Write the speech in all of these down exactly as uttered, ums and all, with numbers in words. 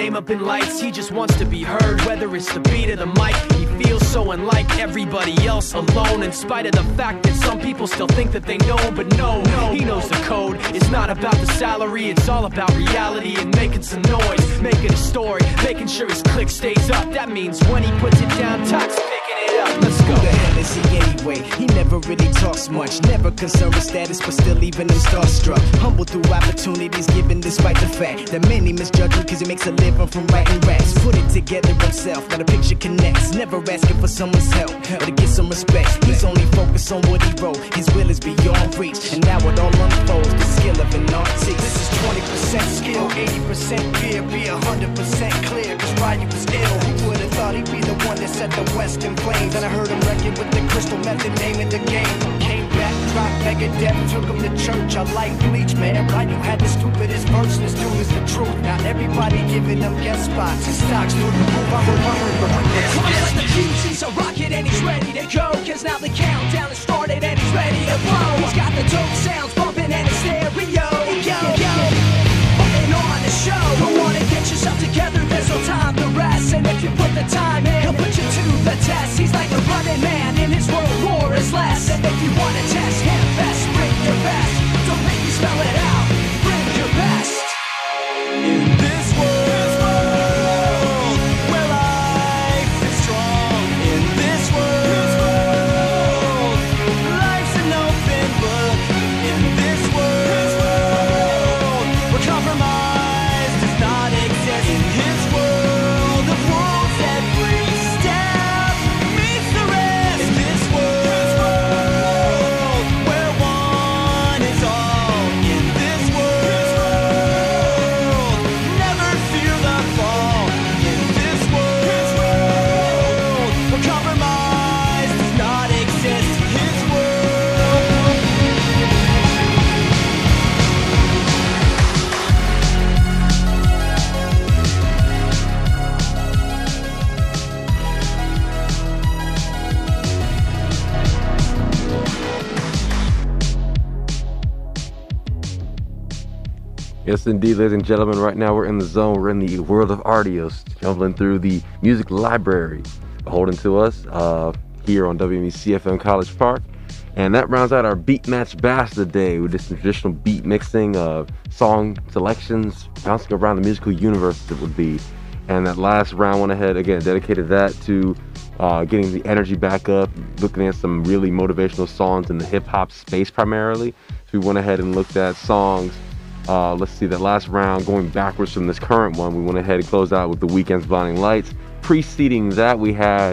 fame up in lights, he just wants to be heard. Whether it's the beat or the mic, he feels so unlike everybody else, alone. In spite of the fact that some people still think that they know, but no, no, he knows the code. It's not about the salary, it's all about reality and making some noise, making a story, making sure his click stays up. That means when he puts it down, Tox picking it up. Let's go. Who the hell is he anyway? He never really talks much, never concerned with status, but still even him starstruck. Humble through opportunities given despite the fact that many misjudge him cause he makes a living from writing raps. Put it together himself, now the picture connects. Never asking for someone's help or to get some respect. He's only focused on what he wrote. His will is beyond reach, and now it all unfolds. The skill of an artist. This is twenty percent skill, eighty percent fear, be one hundred percent clear. Cause Ryu was ill. Who would've thought he'd be the one that set the West in flames? And I heard him wreck it with the crystal method, naming the game. Came back, dropped Megadeth, took him to church. I like Bleach, man. Ryu had the stupidest verse, this dude is the truth. Now everybody giving them guest spots. His stocks through the roof. I'm remembering the one that's like the Q's, he's a rocket and he's ready to go. Cause now the countdown has started and he's ready to blow. He's got the dope sounds bumping and his stereo. Yo, yo, putting on the show. Don't wanna get yourself together, there's no time to rest. And if you put the time in, he'll put you to the test. He's like a running man and his world war is less. And if you wanna test him best, bring your best. Don't make me spell it out, bring your best. In this world, where life is strong. In this world, life's an open book. In this world, where compromise does not exist. In his world, the rules every step meets the rest. In this world, where one is all. In this world, never fear the fall. In this world, where compromise does not exist. His world. Yes, indeed, ladies and gentlemen. Right now, we're in the zone. We're in the world of Artios, jumbling through the music library, beholden to us uh, here on W M E C F M College Park. And that rounds out our Beat Match Bash of the day. We did some traditional beat mixing, uh, song selections, bouncing around the musical universe it would be. And that last round went ahead, again, dedicated that to uh, getting the energy back up, looking at some really motivational songs in the hip-hop space primarily. So we went ahead and looked at songs. Uh, let's see, that last round, going backwards from this current one, we went ahead and closed out with The Weeknd's Blinding Lights. Preceding that, we had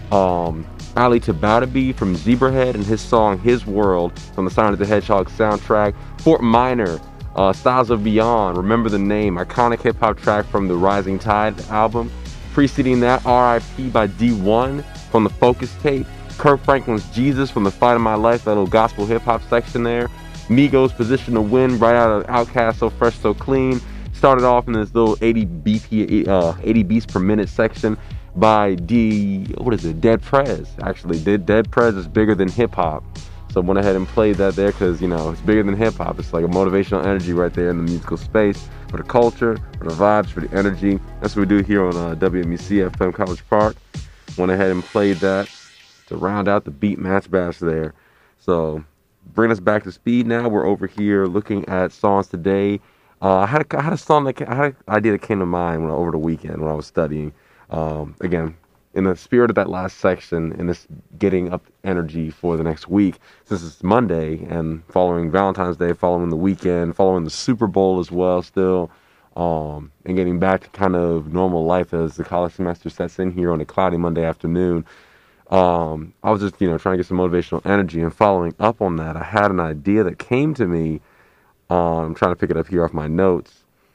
um, Ali Tabatabi from Zebrahead and his song His World from the Sonic the Hedgehog soundtrack. Fort Minor, uh, Styles of Beyond, Remember the Name, iconic hip-hop track from the Rising Tide album. Preceding that, R I P by D one from the Focus tape. Kirk Franklin's Jesus from the Fight of My Life, that little gospel hip-hop section there. Migos, Position to Win, right out of Outkast, So Fresh, So Clean. Started off in this little eighty B P, uh, eighty beats per minute section by D, what is it, Dead Prez, actually. Dead, Dead Prez is bigger than hip-hop. So I went ahead and played that there because, you know, it's bigger than hip-hop. It's like a motivational energy right there in the musical space for the culture, for the vibes, for the energy. That's what we do here on uh, W M E C F M College Park. Went ahead and played that to round out the Beat Match Bash there. So bring us back to speed now. We're over here looking at songs today. Uh, I, had a, I had a song that I had an idea that came to mind when over the weekend when I was studying. Um, again, in the spirit of that last section, in this getting up energy for the next week, since it's Monday and following Valentine's Day, following the weekend, following the Super Bowl as well still, um, and getting back to kind of normal life as the college semester sets in here on a cloudy Monday afternoon. Um, I was just, you know, trying to get some motivational energy, and following up on that, I had an idea that came to me. Um, I'm trying to pick it up here off my notes.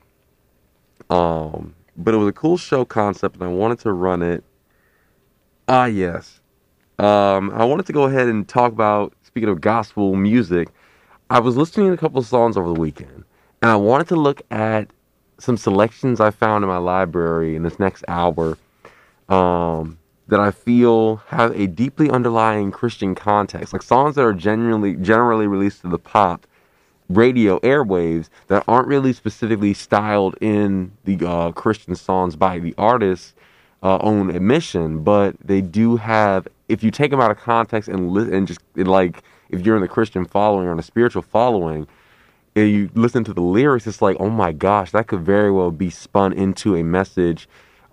Um, but it was a cool show concept, and I wanted to run it. Ah, yes. Um, I wanted to go ahead and talk about, speaking of gospel music, I was listening to a couple of songs over the weekend, and I wanted to look at some selections I found in my library in this next hour, um, that I feel have a deeply underlying Christian context, like songs that are generally generally released to the pop, radio airwaves that aren't really specifically styled in the uh, Christian songs by the artist's uh, own admission, but they do have, if you take them out of context and, li- and just, and like, if you're in the Christian following or in a spiritual following, and you listen to the lyrics, it's like, oh my gosh, that could very well be spun into a message,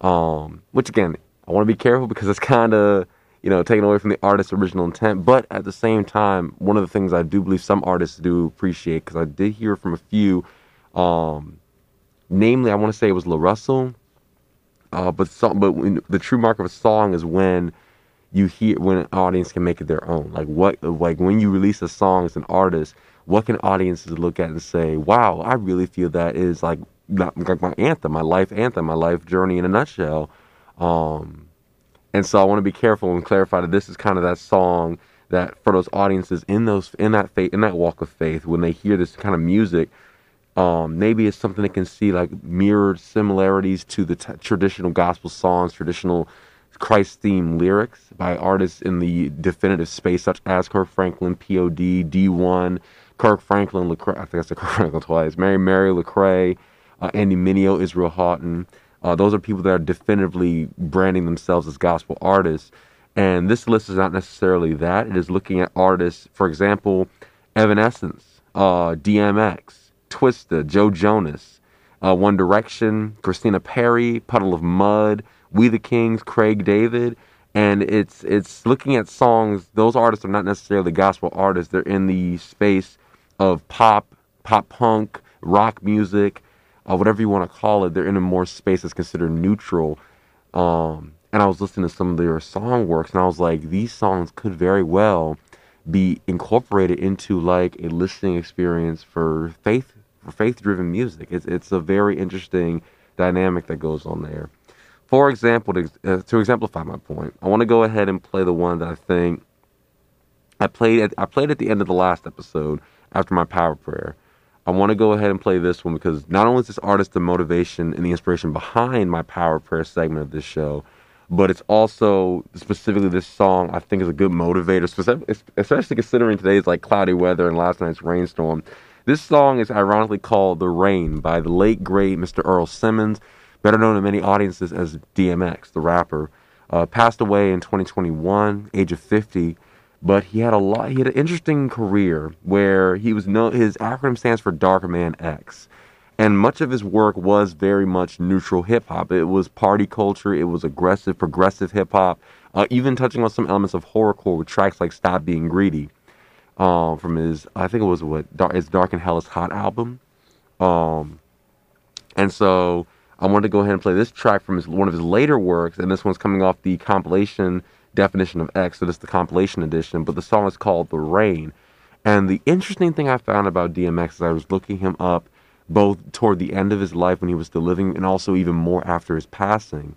um, which again, I want to be careful because it's kind of, you know, taken away from the artist's original intent. But at the same time, one of the things I do believe some artists do appreciate, because I did hear from a few, um, namely, I want to say it was La Russell, uh, but some, but when, the true mark of a song is when you hear, when an audience can make it their own. Like what, like when you release a song as an artist, what can audiences look at and say, wow, I really feel that is like, like my anthem, my life anthem, my life journey in a nutshell. Um, and so I want to be careful and clarify that this is kind of that song that for those audiences in those, in that faith, in that walk of faith, when they hear this kind of music, um, maybe it's something they can see like mirrored similarities to the t- traditional gospel songs, traditional Christ-themed lyrics by artists in the definitive space, such as Kirk Franklin, P O D, D one, Kirk Franklin, Lecrae, I think I said Kirk Franklin twice, Mary Mary, Lecrae, uh, Andy Mineo, Israel Houghton. Uh, those are people that are definitively branding themselves as gospel artists. And this list is not necessarily that. It is looking at artists, for example, Evanescence, uh, D M X, Twista, Joe Jonas, uh, One Direction, Christina Perri, Puddle of Mudd, We the Kings, Craig David. And it's it's looking at songs. Those artists are not necessarily gospel artists. They're in the space of pop, pop punk, rock music, uh, whatever you want to call it. They're in a more space that's considered neutral. Um, and I was listening to some of their song works, and I was like, these songs could very well be incorporated into like a listening experience for faith, for faith-driven music. It's it's a very interesting dynamic that goes on there. For example, to, uh, to exemplify my point, I want to go ahead and play the one that I think I played at, I played at the end of the last episode after my power prayer. I want to go ahead and play this one because not only is this artist the motivation and the inspiration behind my power prayer segment of this show, but it's also specifically this song I think is a good motivator, especially considering today's like cloudy weather and last night's rainstorm. This song is ironically called The Rain by the late, great Mister Earl Simmons, better known to many audiences as D M X, the rapper. Uh, passed away in twenty twenty-one, age of fifty, but he had a lot. He had an interesting career where he was no. His acronym stands for Dark Man X, and much of his work was very much neutral hip hop. It was party culture. It was aggressive, progressive hip hop, uh, even touching on some elements of horrorcore with tracks like "Stop Being Greedy," um, from his I think it was what his Dark and Hell is Hot album, um, and so. I wanted to go ahead and play this track from his, one of his later works, and this one's coming off the compilation Definition of X, so this is the compilation edition, but the song is called The Rain. And the interesting thing I found about D M X is I was looking him up both toward the end of his life when he was still living and also even more after his passing,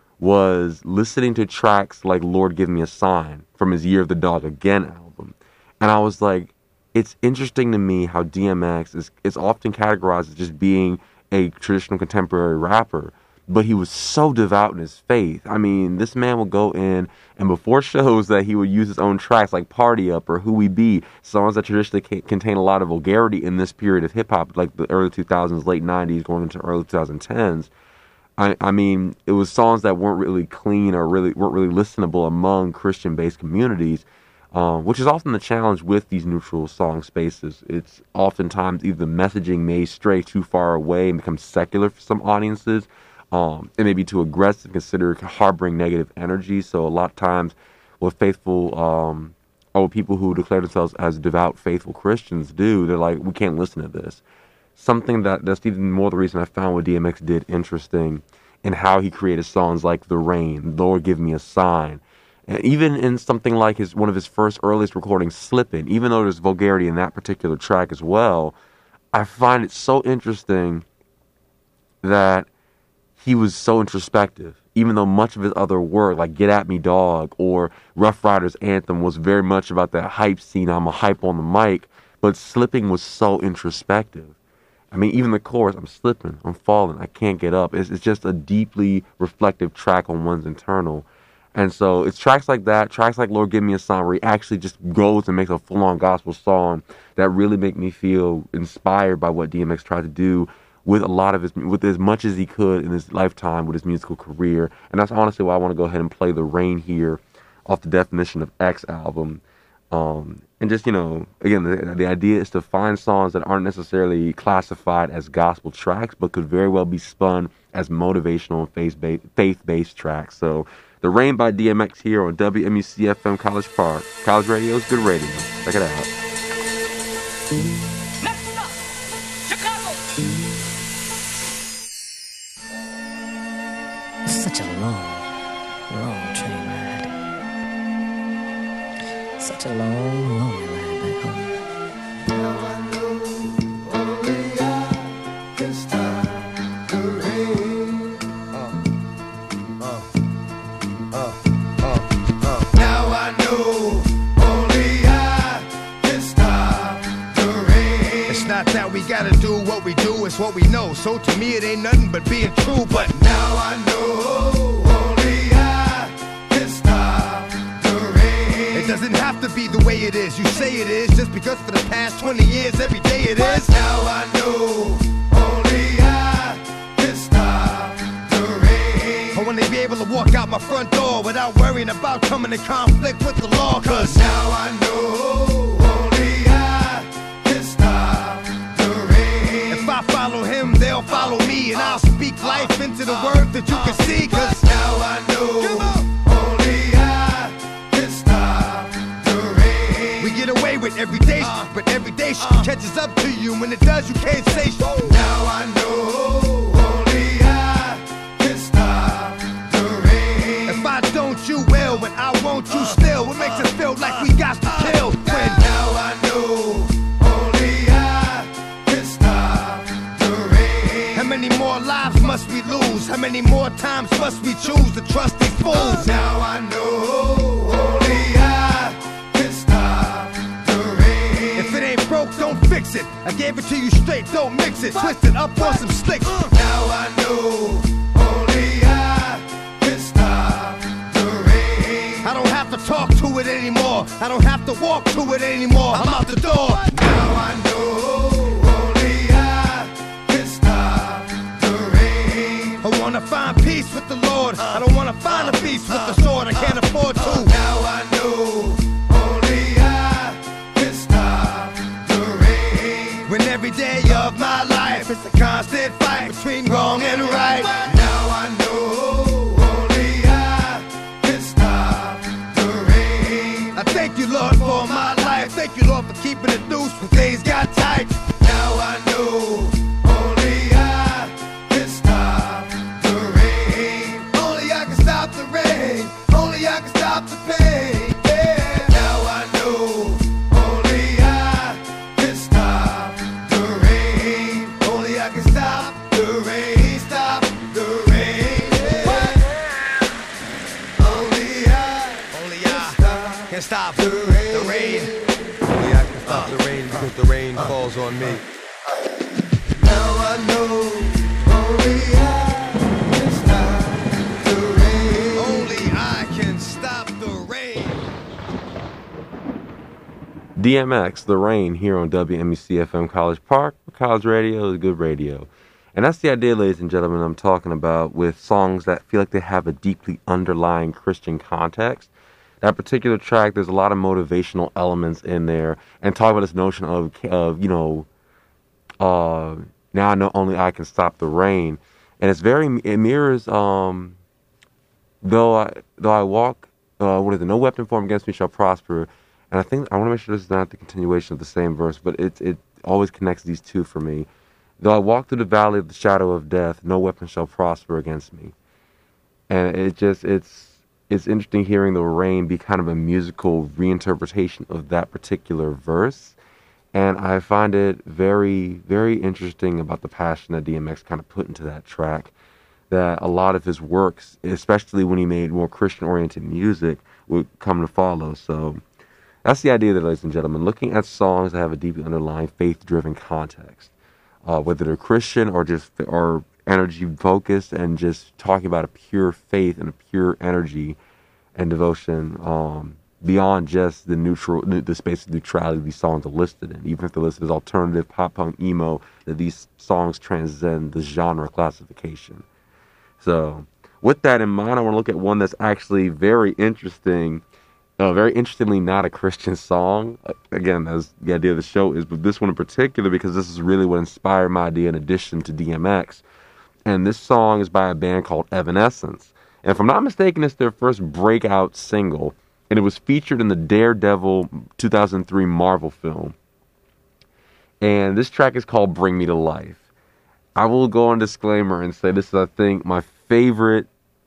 was listening to tracks like Lord Give Me a Sign from his Year of the Dog Again album. And I was like, it's interesting to me how D M X is, is often categorized as just being a traditional contemporary rapper, but he was so devout in his faith. I mean, this man would go in, and before shows that he would use his own tracks like Party Up or Who We Be, songs that traditionally ca- contain a lot of vulgarity in this period of hip-hop, like the early two thousands, late nineties, going into early twenty tens. I, I mean, it was songs that weren't really clean or really weren't really listenable among Christian-based communities, Um, which is often the challenge with these neutral song spaces. It's oftentimes either the messaging may stray too far away and become secular for some audiences. Um, it may be too aggressive, considered harboring negative energy. So a lot of times what faithful, um, or what people who declare themselves as devout, faithful Christians do, they're like, we can't listen to this. Something that, that's even more the reason I found what D M X did interesting in how he created songs like The Rain, Lord Give Me a Sign, and even in something like his one of his first earliest recordings, Slippin', even though there's vulgarity in that particular track as well, I find it so interesting that he was so introspective. Even though much of his other work, like Get At Me Dog or Rough Riders Anthem, was very much about that hype scene, I'm a hype on the mic, but Slipping was so introspective. I mean, even the chorus, I'm slipping, I'm falling, I can't get up. It's, it's just a deeply reflective track on one's internal. And so it's tracks like that, tracks like Lord Give Me a Song, where he actually just goes and makes a full-on gospel song that really make me feel inspired by what D M X tried to do with a lot of his, with as much as he could in his lifetime with his musical career. And that's honestly why I want to go ahead and play The Rain here off the Definition of X album. Um, and just, you know, again, the, the idea is to find songs that aren't necessarily classified as gospel tracks, but could very well be spun as motivational and faith-based, faith-based tracks. So, The Rain by D M X here on W M U C F M College Park. College Radio is good radio. Check it out. Next up, Chicago. It's such a long, long train ride. Such a long, lonely ride back home. Now I know only I can stop the rain. Uh, uh, uh, uh, uh. Now I know only I can stop the rain. It's not that we gotta do what we do, it's what we know. So to me it ain't nothing but being true. But now I know only I can stop the rain. it doesn't have to be the way it is. You say it is just because for the past twenty years every day it is. Now I know only I can stop the rain. I wanna be able to walk out my front door without worrying about coming in conflict with the law. Cause now I know only I can stop the rain. if I follow him, they'll follow me. And I'll speak life into the word that you can see. Cause now I know only I can stop the rain. we get away with every day, but every day shit catches up to you. When it does, you can't say shit. Now I know only I can stop the rain. If I don't, you will. When I won't, you still. What makes us feel like we got to kill? When Now I know only I can stop the rain. how many more lives must we lose? How many more times must we choose to trust these fools? Now I know only I can stop the rain. If it ain't broke, don't fix it. I gave it to you straight, don't mix it. Twist it up on some slicks. Now I know only I can stop the rain. I don't have to talk to it anymore. I don't have to walk to it anymore. I'm out the door. Now I know only I can stop the rain. I wanna find peace with the Lord. I don't wanna find a peace with the sword. I can't afford to. Now I know only I can stop the rain. When every day of my life is a constant fight between wrong and right. Now I know only I can stop the rain. I thank you, Lord, for my life. Thank you, Lord, for keeping it loose when things got tight. Now I know only I can stop the rain. Only I can stop the rain. Only I can stop the pain. Yeah. Now I know only I can stop the rain. Only I can stop the rain. Stop the rain. Yeah. Only I Only can I stop can stop the the rain. rain. Only I can stop the rain because the rain falls on me. Now I know only I can stop the rain. Only I can stop the rain. D M X, The Rain, here on W M U C F M College Park. College radio is good radio. And that's the idea, ladies and gentlemen, I'm talking about with songs that feel like they have a deeply underlying Christian context. That particular track, there's a lot of motivational elements in there. And talk about this notion of, of you know, uh, now I know only I can stop the rain. And it's very, it mirrors, um, though I, though I walk, uh, what is it, no weapon formed against me shall prosper. And I think, I want to make sure this is not the continuation of the same verse, but it, it always connects these two for me. Though I walk through the valley of the shadow of death, no weapon shall prosper against me. And it just, it's, it's interesting hearing The Rain be kind of a musical reinterpretation of that particular verse. And I find it very, very interesting about the passion that D M X kind of put into that track. That a lot of his works, especially when he made more Christian-oriented music, would come to follow. So that's the idea there, ladies and gentlemen. Looking at songs that have a deeply underlying faith-driven context. Uh, whether they're Christian or just or energy-focused and just talking about a pure faith and a pure energy and devotion, um, beyond just the neutral, the space of neutrality these songs are listed in. Even if they're listed as alternative, pop punk, emo, that these songs transcend the genre classification. So, with that in mind, I want to look at one that's actually very interesting. Uh, very interestingly, not a Christian song. Again, as the idea of the show is, but this one in particular, because this is really what inspired my idea in addition to D M X. And this song is by a band called Evanescence. And if I'm not mistaken, it's their first breakout single. And it was featured in the Daredevil two thousand three Marvel film. And this track is called Bring Me to Life. I will go on disclaimer and say this is, I think, my favorite.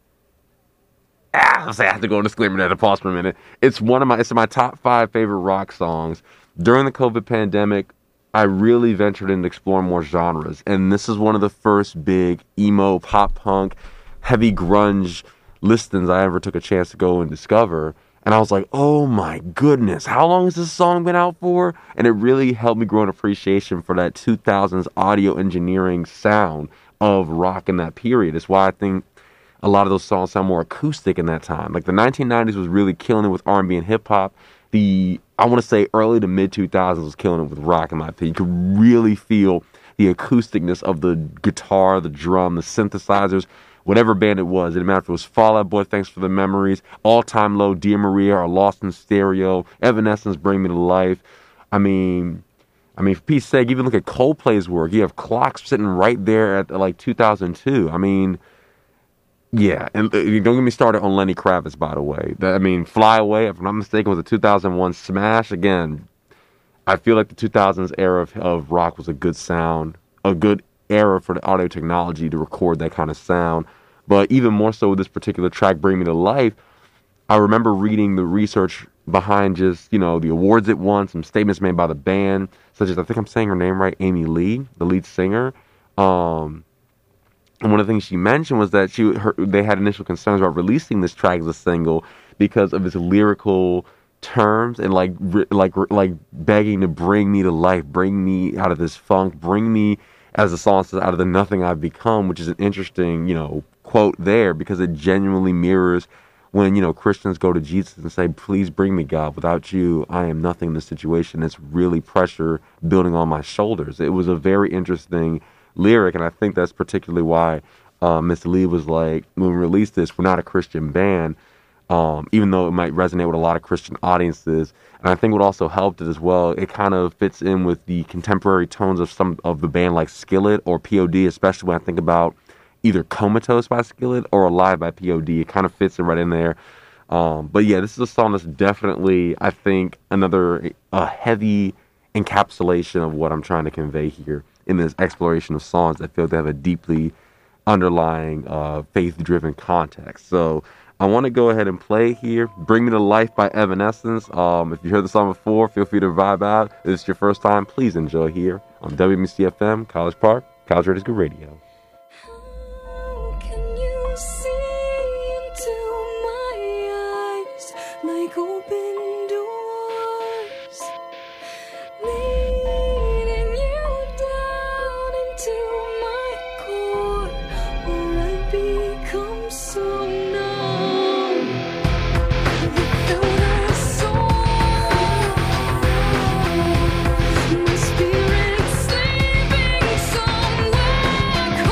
Ah, I have to go on disclaimer. I had to pause for a minute. It's one of my, it's my top five favorite rock songs. During the COVID pandemic, I really ventured into exploring more genres. And this is one of the first big emo, pop punk, heavy grunge listens I ever took a chance to go and discover. And I was like, oh my goodness, how long has this song been out for? And it really helped me grow an appreciation for that two thousands audio engineering sound of rock in that period. It's why I think a lot of those songs sound more acoustic in that time. Like the nineteen nineties was really killing it with R and B and hip hop. The, I want to say early to mid two thousands was killing it with rock in my opinion. You could really feel the acousticness of the guitar, the drum, the synthesizers. Whatever band it was, it didn't matter if it was Fall Out Boy, Thanks for the Memories, All Time Low, Dear Maria, or Lost in Stereo, Evanescence, Bring Me to Life. I mean, I mean, for Pete's sake, even look at Coldplay's work. You have Clocks sitting right there at like two thousand two. I mean, yeah, and uh, don't get me started on Lenny Kravitz, by the way. That, I mean, Fly Away, if I'm not mistaken, was a two thousand one smash. Again, I feel like the two thousands era of, of rock was a good sound, a good era for the audio technology to record that kind of sound. But even more so with this particular track, Bring Me to Life, I remember reading the research behind just, you know, the awards it won, some statements made by the band, such as, I think I'm saying her name right, Amy Lee, the lead singer. Um, and one of the things she mentioned was that she her, they had initial concerns about releasing this track as a single because of its lyrical terms and like like like begging to bring me to life, bring me out of this funk, bring me, as the song says, out of the nothing I've become, which is an interesting, you know, quote there because it genuinely mirrors when, you know, Christians go to Jesus and say, please bring me, God. Without you, I am nothing in this situation. It's really pressure building on my shoulders. It was a very interesting lyric, and I think that's particularly why uh, Miss Lee was like, when we released this, we're not a Christian band, um, even though it might resonate with a lot of Christian audiences. And I think what also helped it as well, it kind of fits in with the contemporary tones of some of the band like Skillet or P O D, especially when I think about either Comatose by Skillet or Alive by P O D. It kind of fits it right in there. Um, but yeah, this is a song that's definitely, I think, another a heavy encapsulation of what I'm trying to convey here in this exploration of songs that feel to have a deeply underlying uh, faith-driven context. So I want to go ahead and play here. Bring Me to Life by Evanescence. Um, if you heard the song before, feel free to vibe out. If it's your first time, please enjoy here on W M E C F M, College Park, College Radio School Radio. How can you see into my eyes like open doors, leading you down into my core, where I become so numb without a soul. My spirit sleeping somewhere.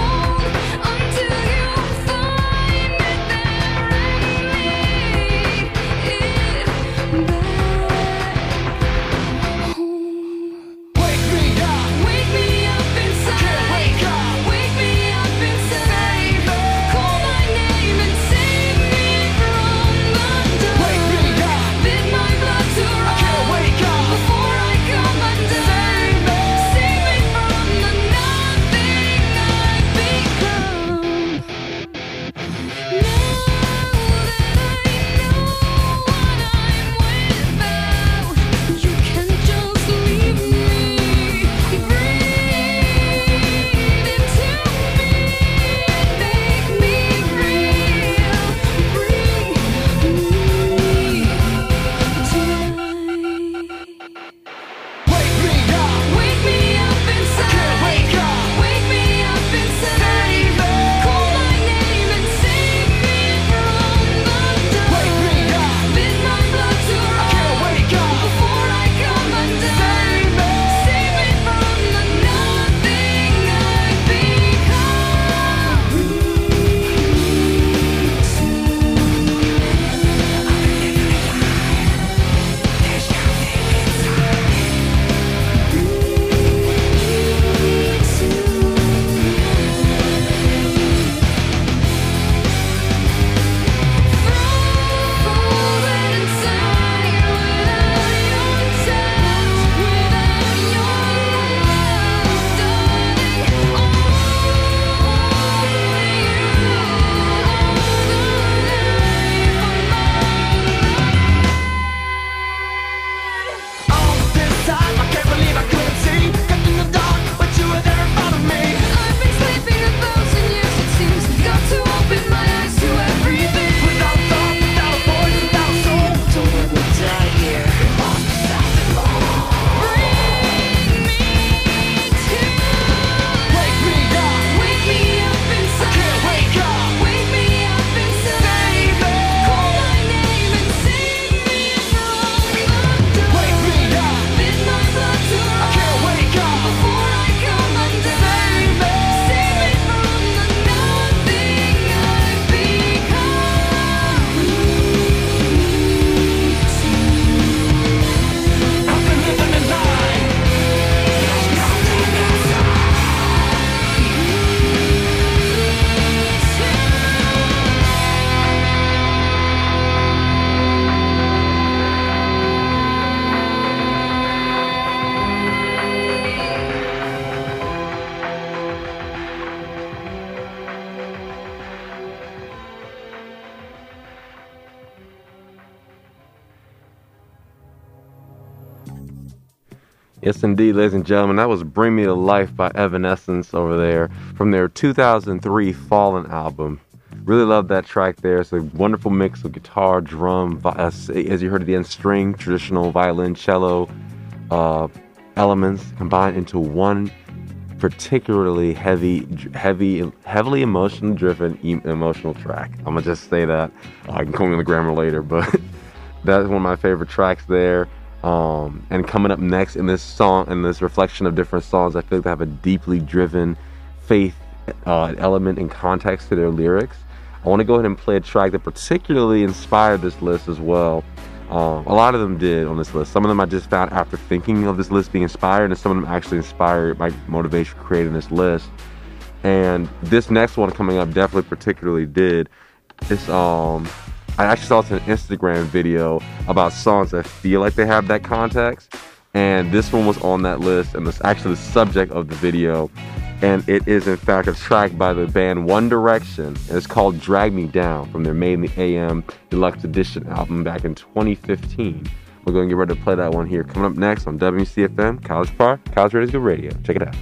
Yes, indeed, ladies and gentlemen. That was Bring Me to Life by Evanescence over there from their two thousand three Fallen album. Really love that track there. It's a wonderful mix of guitar, drum, vi- as, as you heard at the end, string, traditional violin, cello uh, elements combined into one particularly heavy, heavy, heavily emotionally driven, e- emotional track. I'm gonna just say that. Uh, I can call me on the grammar later, but that's one of my favorite tracks there. Um, and coming up next in this song, in this reflection of different songs, I feel like they have a deeply driven faith uh, element and context to their lyrics. I want to go ahead and play a track that particularly inspired this list as well. Um, a lot of them did on this list. Some of them I just found after thinking of this list being inspired, and some of them actually inspired my motivation for creating this list. And this next one coming up definitely particularly did. It's um. I actually saw an Instagram video about songs that feel like they have that context, and this one was on that list, and it's actually the subject of the video, and it is in fact a track by the band One Direction, and it's called Drag Me Down from their Made in the A M Deluxe Edition album back in twenty fifteen. We're going to get ready to play that one here. Coming up next on W C F M, College Park, College Radio is Good Radio. Check it out.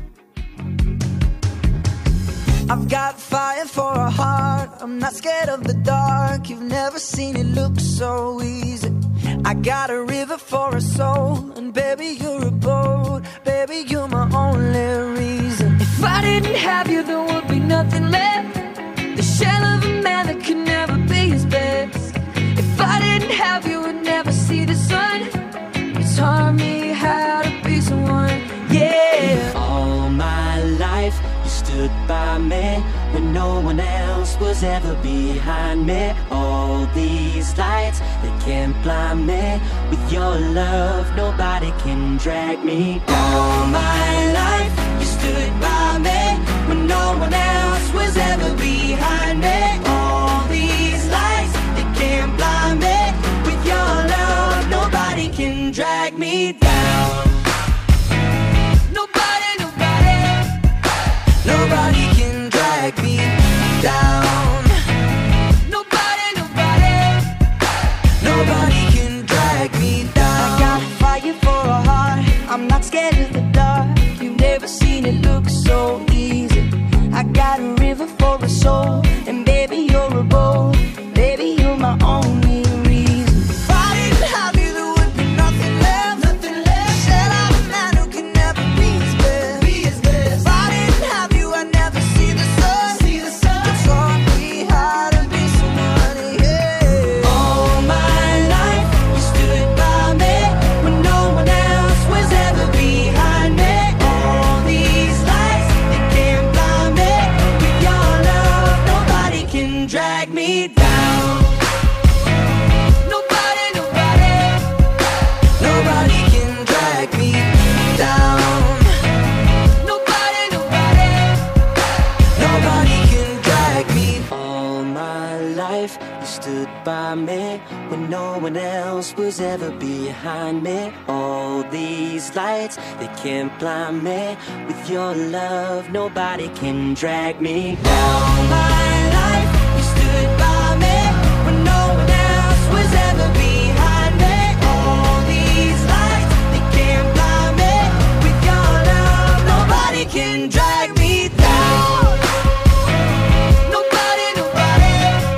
I've got fire for a heart. I'm not scared of the dark. You've never seen it look so easy. I got a river for a soul, and baby, you're a boat. Baby, you're my only reason. If I didn't have you, there would be nothing left. The shell of a man that could never be his best. If I didn't have you, would never see the sun. You taught me how to be someone, yeah. All my life you stood by me when no one else was ever behind me. All these lights, they can't blind me. With your love, nobody can drag me down. All my life you stood by me when no one else was ever behind me. All these lights, they can't blind me. With your love, nobody can drag me down. Nobody can drag me down. Nobody, nobody. Nobody can drag me down. I got fire for a heart. I'm not scared of the dark. You've never seen it look so easy. I got a river for a soul, and baby, you're a boat. Baby, you're my only reason. If I didn't have you, there would be nothing left. Nothing left. Said I'm a man who can never be his best. Be his best. If I didn't have you, I'd never see the sun. See the sun. You taught me how to be someone, yeah. All my life you stood by me when no one else was ever behind me. All these lights, they can't blind me. With your love, nobody can drag me down. Nobody, nobody. Nobody can drag me down. Nobody, nobody. Nobody can drag me. All my life you stood by me when no one else was ever behind me. All these lights, they can't blind me. With your love, nobody can drag me down. All my life you stood by me when no one else was ever behind me. All these lights, they can't blind me. With your love, nobody can drag me down. Nobody, nobody.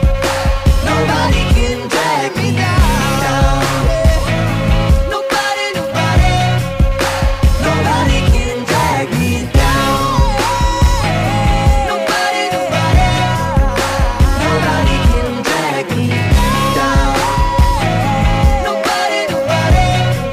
Nobody can drag me down. Nobody, nobody. Nobody can drag me down. Nobody, nobody. Nobody can drag me down. Nobody, nobody.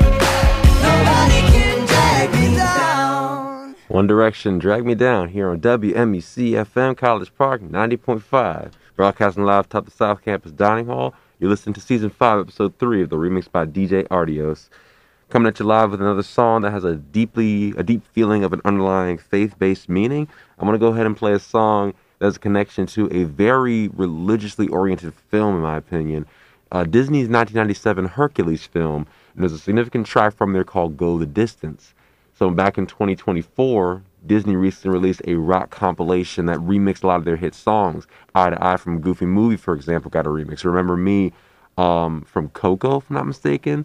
Nobody can drag me down. One Direction, Drag Me Down, here on W M E C F M, College Park, ninety point five. Broadcasting live top the South Campus Dining Hall. You're listening to Season five, Episode three of the remix by D J Ardios. Coming at you live with another song that has a deeply, a deep feeling of an underlying faith-based meaning. I'm going to go ahead and play a song that has a connection to a very religiously oriented film, in my opinion. Uh, Disney's nineteen ninety-seven Hercules film. And there's a significant track from there called Go the Distance. So back in twenty twenty-four, Disney recently released a rock compilation that remixed a lot of their hit songs. Eye to Eye from Goofy Movie, for example, got a remix. Remember Me um, from Coco, if I'm not mistaken.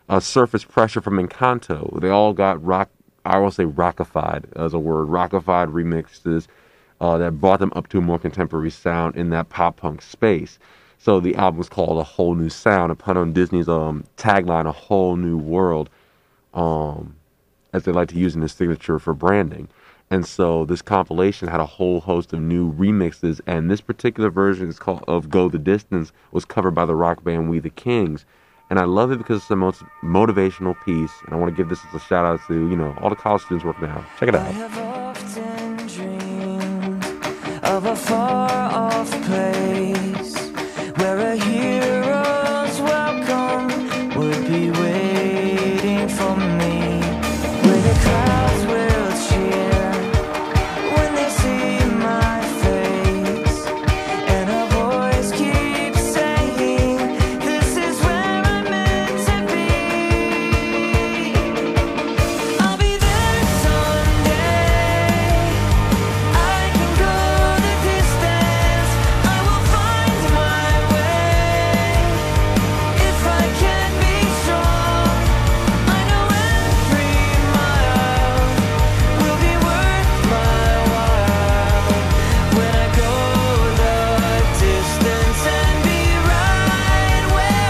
uh, Surface Pressure from Encanto. They all got rock, I will say rockified as a word, rockified remixes uh, that brought them up to a more contemporary sound in that pop punk space. So the album was called A Whole New Sound, a pun on Disney's um, tagline, A Whole New World, um, as they like to use in their signature for branding. And so this compilation had a whole host of new remixes, and this particular version is called of Go the Distance was covered by the rock band We the Kings. And I love it because it's the most motivational piece, and I want to give this as a shout out to, you know, all the college students working out. Check it out. I have often dreamed of a far off place where a hero's welcome would be waiting for me, where the clouds will cheer when they see my face, and a voice keeps saying, this is where I'm meant to be. I'll be there someday. I can go the distance. I will find my way. If I can be strong, I know every mile will be worth my while. When I go the distance and be right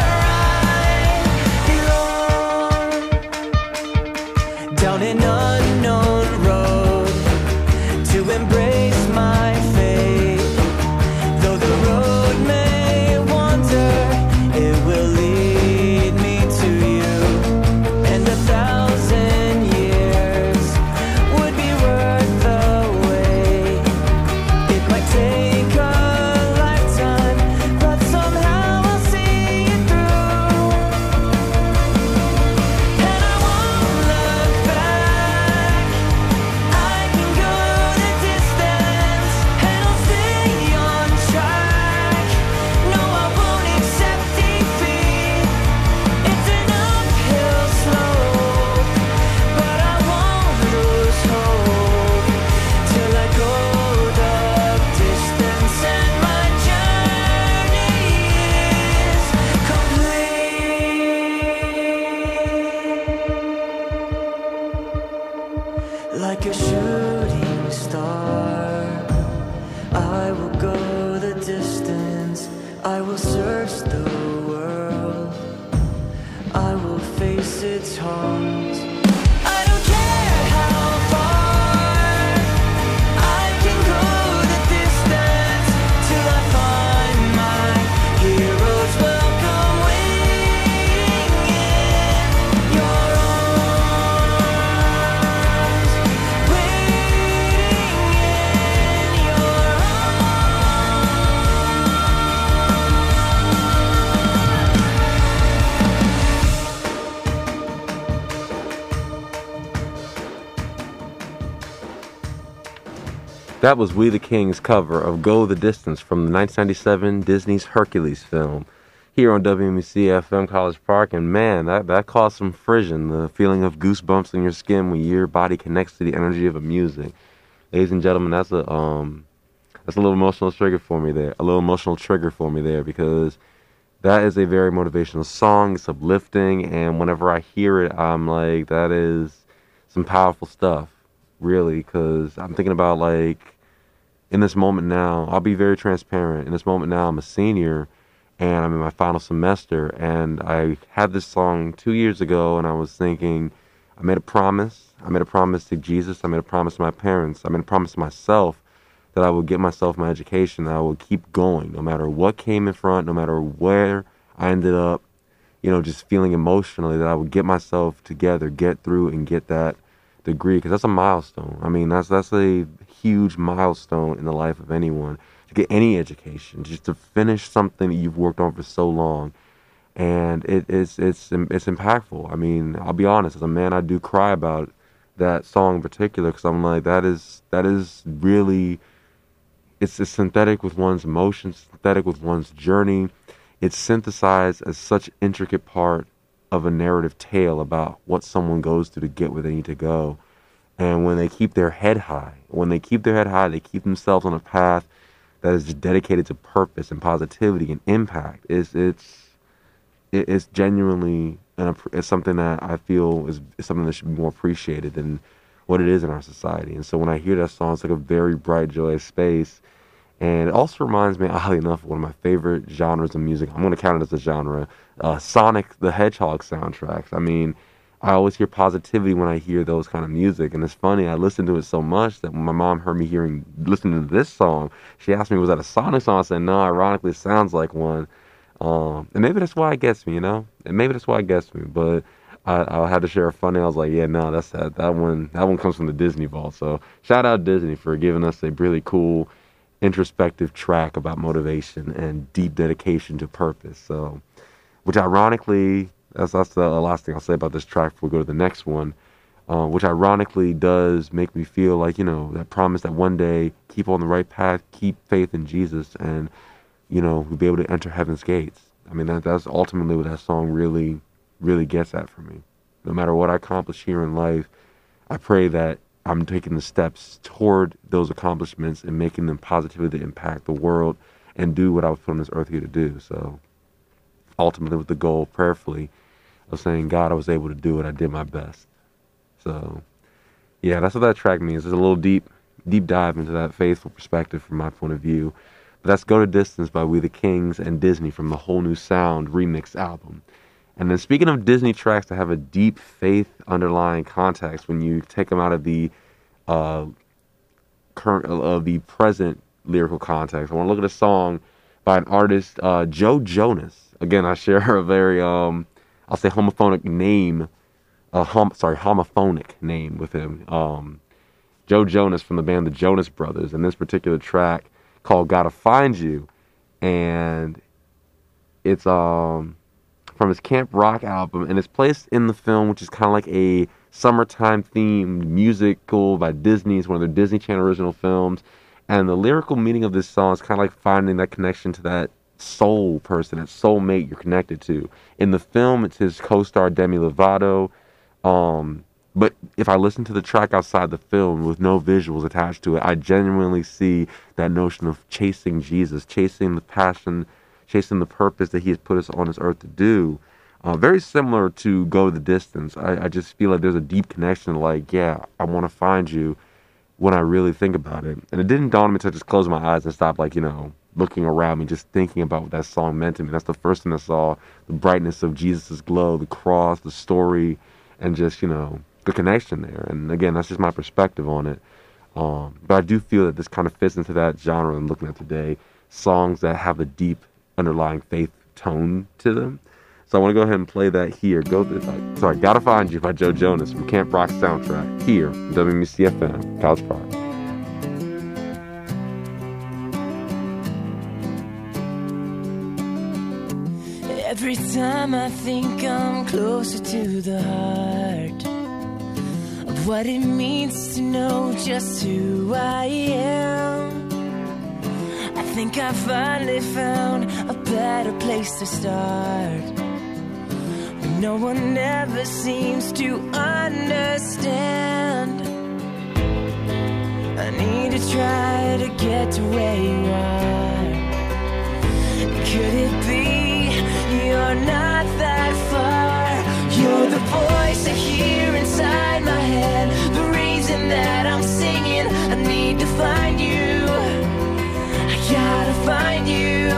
where I belong. Down an unknown road to embrace my fate. Though the road may wander, it will lead me to you. And a thousand years would be worth the wait. It might take a lifetime, but somehow I'll see it through. And I won't look back. I can go the distance, and I'll stay on track. No, I won't accept defeat. It's an uphill slope, but I won't lose hope till I go the distance and my journey is complete. Like a shooting star, I will go the distance. I will search the world. I will face its haunts. I don't care how far. I can go the distance till I find my hero's welcome waiting in your arms, waiting in your That was We the Kings' cover of Go the Distance from the nineteen ninety-seven Disney's Hercules film here on W M C F M College Park. And man, that, that caused some frisson, the feeling of goosebumps in your skin when your body connects to the energy of the music. Ladies and gentlemen, that's a um, that's a little emotional trigger for me there. A little emotional trigger for me there because that is a very motivational song. It's uplifting, and whenever I hear it, I'm like, that is some powerful stuff. Really, because I'm thinking about, like, in this moment now, I'll be very transparent. In this moment now, I'm a senior, and I'm in my final semester, and I had this song two years ago, and I was thinking, I made a promise. I made a promise to Jesus. I made a promise to my parents. I made a promise to myself that I would get myself my education, that I would keep going, no matter what came in front, no matter where I ended up, you know, just feeling emotionally, that I would get myself together, get through, and get that degree, because that's a milestone. I mean, that's that's a huge milestone in the life of anyone, to get any education, just to finish something that you've worked on for so long. And it, it's it's it's impactful. I mean, I'll be honest, as a man, I do cry about that song in particular, because I'm like, that is that is really, it's, it's synthetic with one's emotions, synthetic with one's journey. It's synthesized as such an intricate part of a narrative tale about what someone goes through to get where they need to go. And when they keep their head high, when they keep their head high, they keep themselves on a path that is dedicated to purpose and positivity and impact. It's it's it's genuinely and it's something that I feel is, is something that should be more appreciated than what it is in our society. And so when I hear that song, it's like a very bright, joyous space. And it also reminds me, oddly enough, of one of my favorite genres of music. I'm going to count it as a genre. Uh, Sonic the Hedgehog soundtracks. I mean, I always hear positivity when I hear those kind of music. And it's funny, I listened to it so much that when my mom heard me hearing, listening to this song, she asked me, was that a Sonic song? I said, no, ironically, it sounds like one. Um, and maybe that's why it gets me, you know? And maybe that's why it gets me. But I, I had to share a funny. I was like, yeah, no, that's that. That one, that one comes from the Disney Vault. So shout out Disney for giving us a really cool, introspective track about motivation and deep dedication to purpose. So, which ironically, that's that's the last thing I'll say about this track before we go to the next one. Uh, which ironically does make me feel like, you know, that promise that one day keep on the right path, keep faith in Jesus, and you know, we'll be able to enter heaven's gates. I mean, that that's ultimately what that song really, really gets at for me. No matter what I accomplish here in life, I pray that I'm taking the steps toward those accomplishments and making them positively to impact the world and do what I was put on this earth here to do. So ultimately with the goal, prayerfully, of saying, God, I was able to do it. I did my best. So yeah, that's what that track means. There's a little deep, deep dive into that faithful perspective from my point of view. But that's Go to Distance by We the Kings and Disney from the Whole New Sound remix album. And then speaking of Disney tracks that have a deep faith underlying context, when you take them out of the uh, current of the present lyrical context, I want to look at a song by an artist, uh, Joe Jonas. Again, I share a very, um, I'll say homophonic name, uh, hom- sorry, homophonic name with him. Um, Joe Jonas from the band The Jonas Brothers, and this particular track called Gotta Find You, and it's um from his Camp Rock album, and it's placed in the film, which is kind of like a summertime themed musical by Disney. It's one of their Disney Channel original films, and the lyrical meaning of this song is kind of like finding that connection to that soul person, that soulmate you're connected to. In the film, it's his co-star Demi Lovato, um but if I listen to the track outside the film with no visuals attached to it, I genuinely see that notion of chasing Jesus, chasing the passion, chasing the purpose that he has put us on this earth to do. Uh, very similar to Go the Distance. I, I just feel like there's a deep connection, like, yeah, I want to find you when I really think about it. And it didn't dawn on me until I just closed my eyes and stopped, like, you know, looking around me, just thinking about what that song meant to me. That's the first thing I saw, the brightness of Jesus' glow, the cross, the story, and just, you know, the connection there. And again, that's just my perspective on it. Um, but I do feel that this kind of fits into that genre I'm looking at today. Songs that have a deep underlying faith tone to them. So I want to go ahead and play that here. Go, uh, sorry, Gotta Find You by Joe Jonas from Camp Rock soundtrack here, W M C F M, College Park. Every time I think I'm closer to the heart of what it means to know just who I am, I think I finally found a better place to start. But no one ever seems to understand. I need to try to get to where you are. Could it be you're not that far? You're the voice I hear inside my head, the reason that I'm singing. I need to find you, I gotta find you.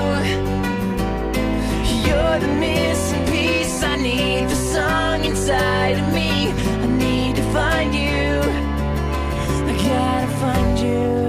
You're the missing piece, I need the song inside of me. I need to find you, I gotta find you.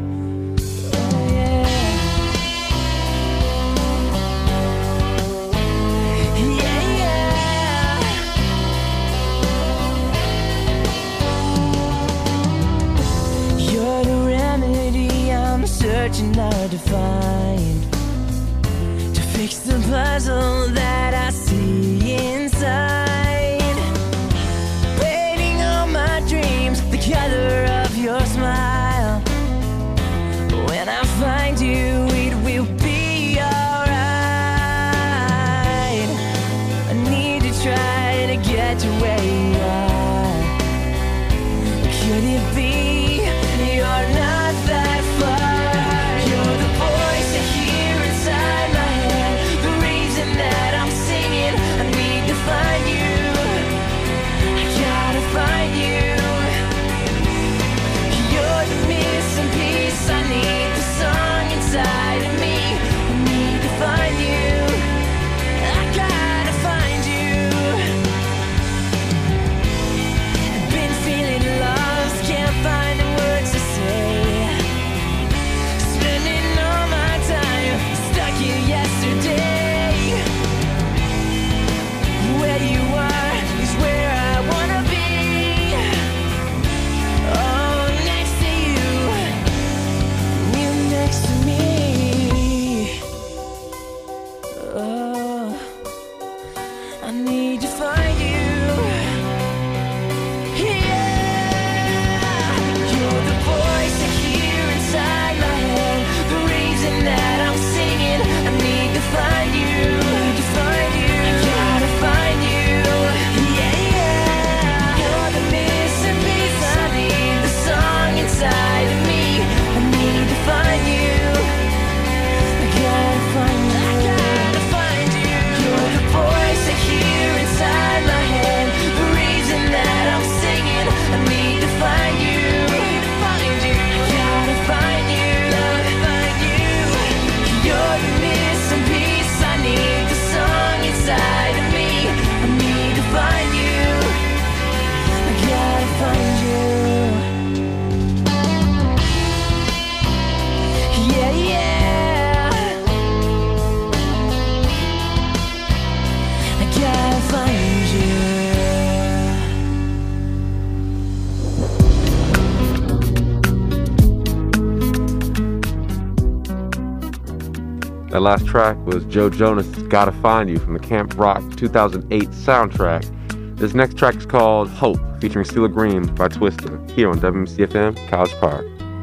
Searching hard to find, to fix the puzzle that I see inside. Painting all my dreams the color of your smile. When I find you, it will be alright. I need to try to get to where you are. Could it be you're not that far? Find you, That last track was Joe Jonas' Gotta Find You from the Camp Rock two thousand eight soundtrack. This next track is called Hope, featuring CeeLo Green by Twista, here on W M C F M College Park.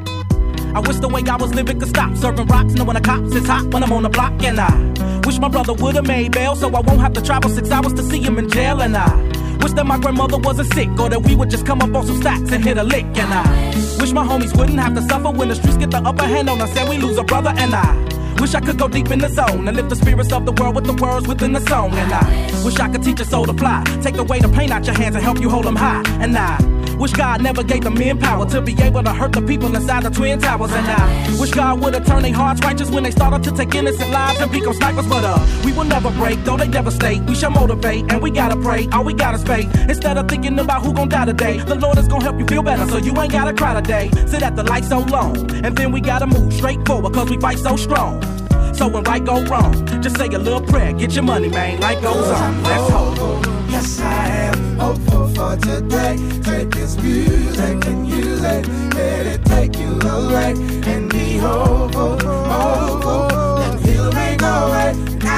I wish the way I was living could stop serving rocks, knowing the cops is hot when I'm on the block. And I wish my brother would've made bail so I won't have to travel six hours to see him in jail. And I wish that my grandmother wasn't sick, or that we would just come up on some stacks and hit a lick. And I wish my homies wouldn't have to suffer when the streets get the upper hand on us and we lose a brother. And I wish I could go deep in the zone and lift the spirits of the world with the words within the song. And I wish I could teach a soul to fly, take away the pain out your hands and help you hold them high. And I wish God never gave the men power to be able to hurt the people inside the Twin Towers. And I wish God would've turned their hearts righteous when they started to take innocent lives and pick on snipers. But uh, we will never break, though they devastate. We shall motivate, and we gotta pray. All we got is faith. Instead of thinking about who gon' die today, the Lord is gon' help you feel better, so you ain't gotta cry today. Sit at the light so long, and then we gotta move straight forward, cause we fight so strong. So when right go wrong, just say a little prayer, get your money, man, life goes on. Let's hope. Yes, I am hopeful for today. Take this music and use it. Let it take you away and be hopeful, hopeful. And he'll make a way.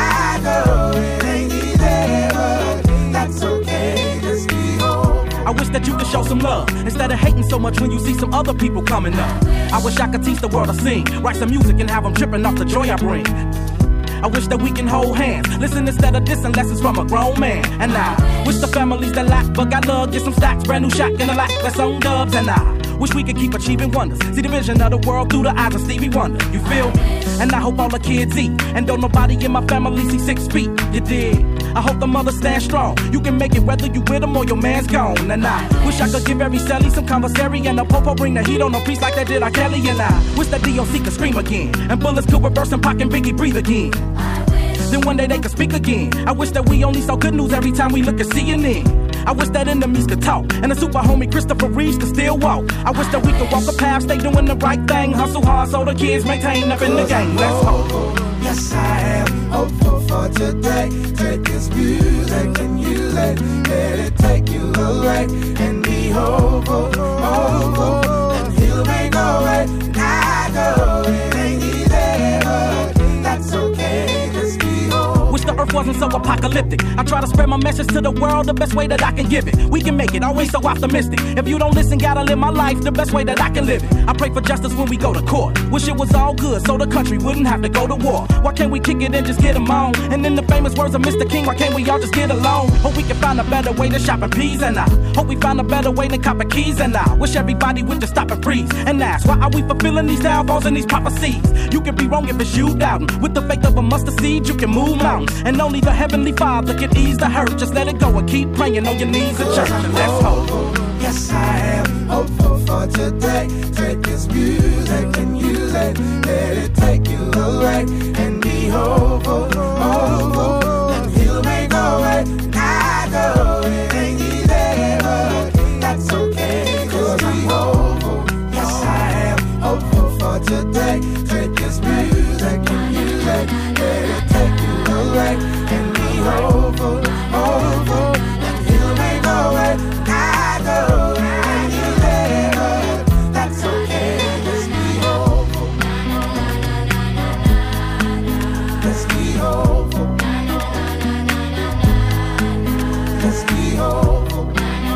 I know it ain't easy, but that's okay. Just be hopeful. I wish that you could show some love instead of hating so much when you see some other people coming up. I wish I could teach the world to sing, write some music and have them tripping off the joy I bring. I wish that we can hold hands, listen instead of dissing lessons from a grown man. And I wish the families that lack but got love get some stacks, brand new shack and a lack that's on dubs. And I wish we could keep achieving wonders, see the vision of the world through the eyes of Stevie Wonder. You feel me? And I hope all the kids eat, and don't nobody in my family see six feet. You dig? I hope the mothers stand strong. You can make it whether you with them or your man's gone. And I wish I could give every celly some conversary, and a popo bring the heat on a piece like that did R. Kelly. And I wish that D O C could scream again, and bullets could reverse and Pac and Biggie breathe again. Then one day they could speak again. I wish that we only saw good news every time we look at C N N. I wish that enemies could talk, and the super homie Christopher Reeves could still walk. I wish that we could walk a path, stay doing the right thing, hustle hard so the kids maintain up in the game. Let's hope. Yes, I am hopeful for today. Take this music and use it. Let it take you away and be hopeful, hopeful. And he'll make a way. I know it ain't easy, but that's okay. Just be hopeful. Wish the earth wasn't so apocalyptic. I try to spread my message to the world the best way that I can give it. We can make it, always so optimistic. If you don't listen, gotta live my life the best way that I can live it. I pray for justice when we go to court. Wish it was all good so the country wouldn't have to go to war. Why can't we kick it and just get them on? And in the famous words of Mister King, why can't we all just get along? Hope we can find a better way to shop in peas. And I hope we find a better way to cop keys. And I wish everybody would just stop and freeze and ask, why are we fulfilling these downfalls and these prophecies? You can be wrong if it's you doubting. With the faith of a mustard seed, you can move mountains. And only the Heavenly Father can ease the hurt. Just let it go and keep praying on your knees in church. And let's hope. Yes, I am hopeful for today. Take this music and use it. Let it take you away and be hopeful, hopeful. And he'll make a way. I know it ain't easy, but that's okay. Cause I'm hopeful. Yes, I am hopeful for today. Take this music and use it. Let it take you away and be hopeful, hopeful. And he'll make a way. I know it ain't easy, but that's okay. Just be hopeful. Let's be hopeful. Let's be hopeful.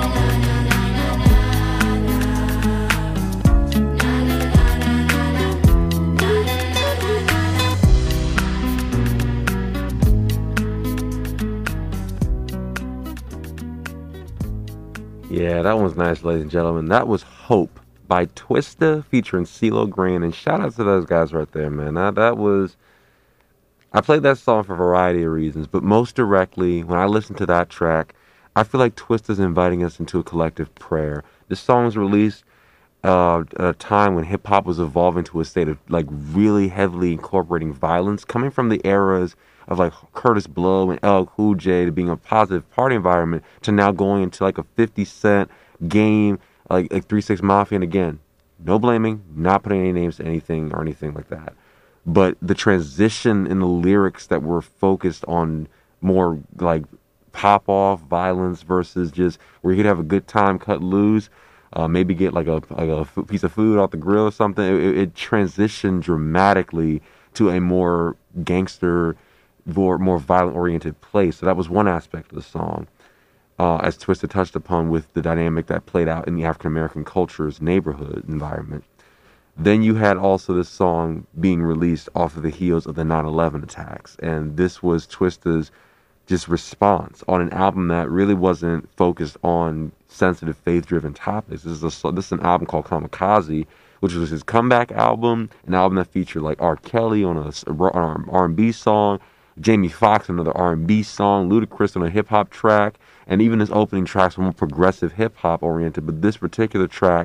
Yeah, that one's nice, ladies and gentlemen. That was Hope by Twista featuring CeeLo Green. And shout out to those guys right there, man. That, that was... I played that song for a variety of reasons, but most directly, when I listen to that track, I feel like Twista's inviting us into a collective prayer. This song was released uh, at a time when hip-hop was evolving to a state of, like, really heavily incorporating violence, coming from the eras of like Curtis Blow and L L Cool J to being a positive party environment to now going into like a fifty cent game, like like three six Mafia. And again, no blaming, not putting any names to anything or anything like that. But the transition in the lyrics that were focused on more like pop off violence versus just where you could have a good time, cut loose, uh, maybe get like a, like a f- piece of food off the grill or something. It, it transitioned dramatically to a more gangster, more, more violent-oriented place. So that was one aspect of the song, uh, as Twista touched upon with the dynamic that played out in the African-American culture's neighborhood environment. Then you had also this song being released off of the heels of the nine eleven attacks, and this was Twista's just response on an album that really wasn't focused on sensitive, faith-driven topics. This is a, this is an album called Kamikaze, which was his comeback album, an album that featured like R. Kelly on a on an R and B song, Jamie Foxx on another R and B song, Ludacris on a hip-hop track, and even his opening tracks were more progressive hip-hop oriented. But this particular track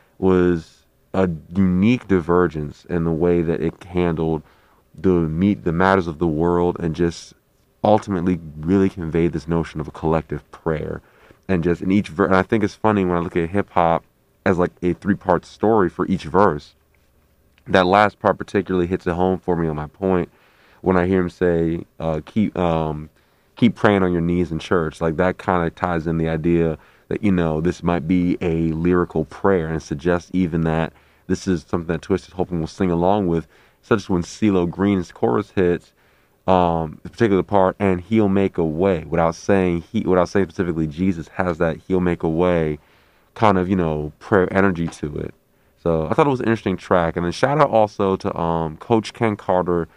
was a unique divergence in the way that it handled the meet the matters of the world, and just ultimately really conveyed this notion of a collective prayer. And just in each verse, and I think it's funny when I look at hip-hop as like a three-part story for each verse, that last part particularly hits it home for me on my point when I hear him say, uh, keep um, keep praying on your knees in church. Like, that kind of ties in the idea that, you know, this might be a lyrical prayer, and suggests even that this is something that Twista's hoping will sing along with, such as when CeeLo Green's chorus hits, um, the particular part, and he'll make a way, without saying he, without saying specifically Jesus, has that he'll make a way kind of, you know, prayer energy to it. So I thought it was an interesting track. And then shout out also to um, Coach Ken Carter,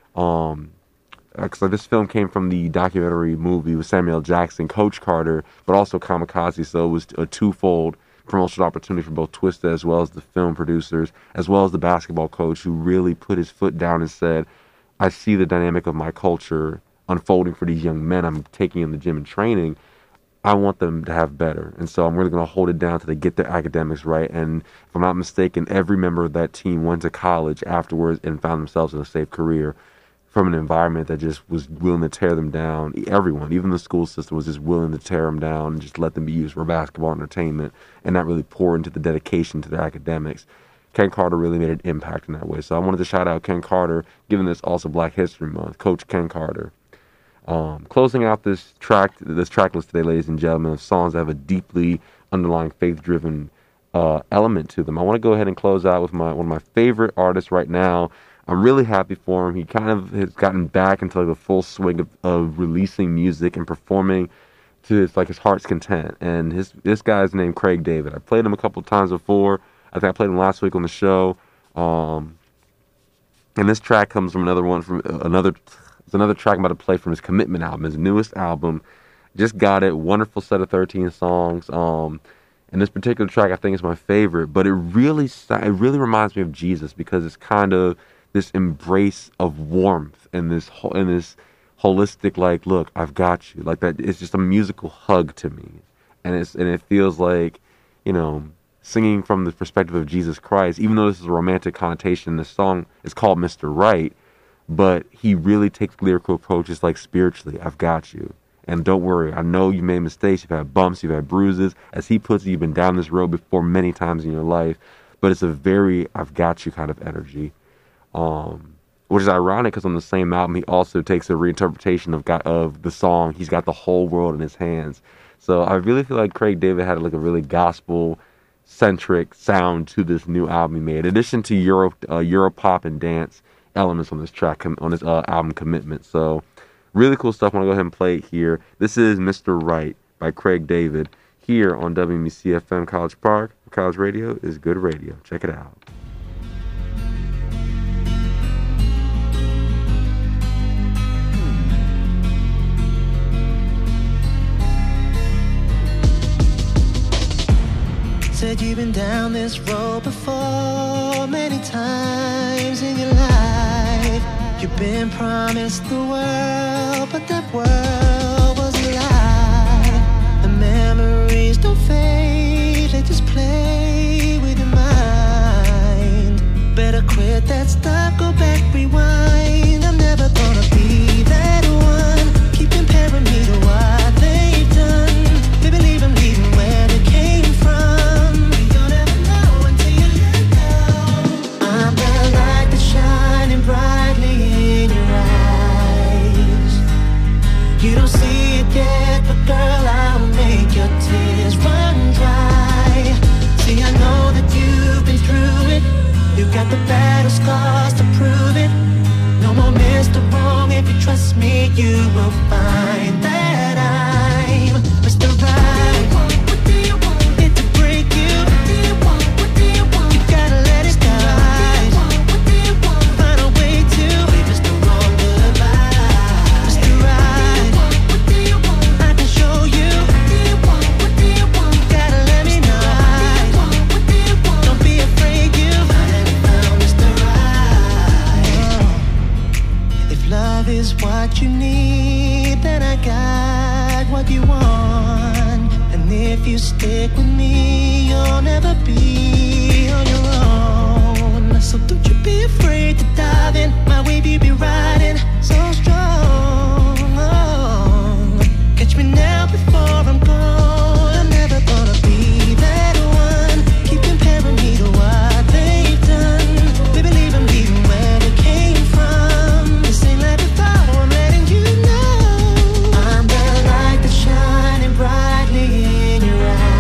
um, because this film came from the documentary movie with Samuel Jackson, Coach Carter, but also Kamikaze. So it was a twofold promotional opportunity for both Twista as well as the film producers, as well as the basketball coach, who really put his foot down and said, I see the dynamic of my culture unfolding for these young men I'm taking in the gym and training. I want them to have better. And so I'm really going to hold it down till they get their academics right. And if I'm not mistaken, every member of that team went to college afterwards and found themselves in a safe career from an environment that just was willing to tear them down. Everyone, even the school system, was just willing to tear them down and just let them be used for basketball entertainment and not really pour into the dedication to their academics. Ken Carter really made an impact in that way. So I wanted to shout out Ken Carter, given this also Black History Month, Coach Ken Carter. Um, closing out this track, this track list today, ladies and gentlemen, of songs that have a deeply underlying faith-driven uh, element to them. I want to go ahead and close out with my one of my favorite artists right now. I'm really happy for him. He kind of has gotten back into like the full swing of, of releasing music and performing to his, like his heart's content. And his this guy's named Craig David. I played him a couple of times before. I think I played him last week on the show. Um, and this track comes from another one from uh, another. It's another track I'm about to play from his Commitment album, his newest album. Just got it. Wonderful set of thirteen songs. Um, and this particular track I think is my favorite. But it really, it really reminds me of Jesus, because it's kind of this embrace of warmth and this and this holistic, like, look, I've got you. Like that. It's just a musical hug to me, and it's and it feels like, you know, singing from the perspective of Jesus Christ. Even though this is a romantic connotation, this song is called Mister Right. But he really takes lyrical approaches like spiritually, I've got you. And don't worry, I know you made mistakes, you've had bumps, you've had bruises. As he puts it, you've been down this road before many times in your life. But it's a very I've got you kind of energy. Um, which is ironic, because on the same album, he also takes a reinterpretation of God, of the song, He's Got the Whole World in His Hands. So I really feel like Craig David had like a really gospel-centric sound to this new album he made. In addition to Euro, uh, Euro pop and dance elements on this track, on this uh, album Commitment. So really cool stuff. I want to go ahead and play it here. This is Mister Right by Craig David here on W M E C F M College Park. College radio is good radio. Check it out. Said you've been down this road before many times in your life. You've been promised the world, but that world was a lie. The memories don't fade, they just play with your mind. Better quit that stuff, go back, rewind. I'm never gonna be that one. Keep comparing me to what they've done. Baby, leave them leaving where they came from. You'll never know until you let go. I'm the light that's shining brightly in your eyes. You don't trust me, you will find that I'm Mister Right. What do you want? It to break you. What do you want? What do you want? You gotta let it slide. What do you want? Find a way to leave Mister Wrong goodbye. Mister Right. What do you want? I can show you. What do you want? What do you want? You gotta let me know. What do you want? Don't be afraid, you finally found Mister Right. If love is what you need, then I got what you want. And if you stick with me, you'll never be on your own. So don't you be afraid to dive in. My wave you be riding so strong. Oh, catch me now before I'm gone. I'm never gonna be that one. Keep comparing me to what they've done. Baby, leave them leaving where they came from. This ain't like before, I'm letting you know. I'm the light that's shining brightly in your